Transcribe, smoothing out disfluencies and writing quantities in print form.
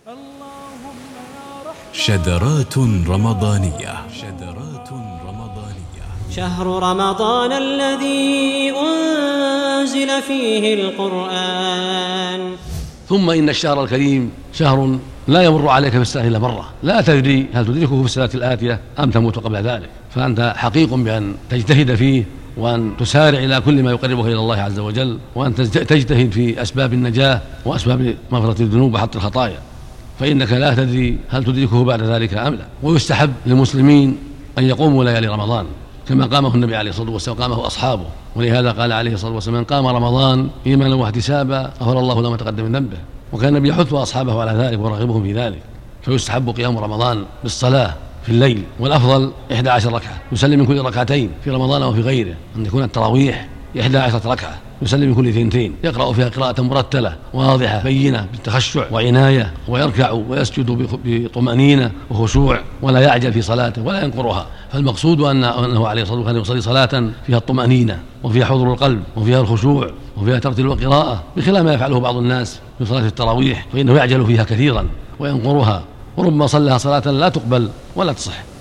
شذرات رمضانية. شهر رمضان الذي أنزل فيه القرآن. ثم إن الشهر الكريم شهر لا يمر عليك في السنة إلا مرة، لا تدري هل تدركه في السنة الآتية أم تموت قبل ذلك، فأنت حقيق بأن تجتهد فيه، وأن تسارع إلى كل ما يقربك إلى الله عز وجل، وأن تجتهد في أسباب النجاة وأسباب مغفرة الذنوب وحط الخطايا، فإنك لا تدري هل تدركه بعد ذلك أم لا. ويستحب للمسلمين أن يقوموا ليالي رمضان كما قامه النبي عليه الصلاة والسلام وقامه أصحابه، ولهذا قال عليه الصلاة والسلام: من قام رمضان إيمانا واحتسابا غفر الله له ما تقدم من ذنبه. وكان النبي يحث أصحابه على ذلك ويرغبهم في ذلك. فيستحب قيام رمضان بالصلاة في الليل، والأفضل 11 ركعة يسلم من كل ركعتين في رمضان وفي غيره، أن يكون التراويح 11 ركعة يسلم من كل 2، يقرأ فيها قراءة مرتلة واضحة بينة بالتخشع وعناية، ويركع ويسجد بطمأنينة وخشوع، ولا يعجل في صلاته ولا ينقرها. فالمقصود أنه عليه الصلاة والسلام يصلي صلاة فيها الطمأنينة وفيها حضور القلب وفيها الخشوع وفيها ترتيل القراءة، بخلاف ما يفعله بعض الناس في صلاة التراويح، فإنه يعجل فيها كثيرا وينقرها، وربما صلىها صلاة لا تقبل ولا تصح.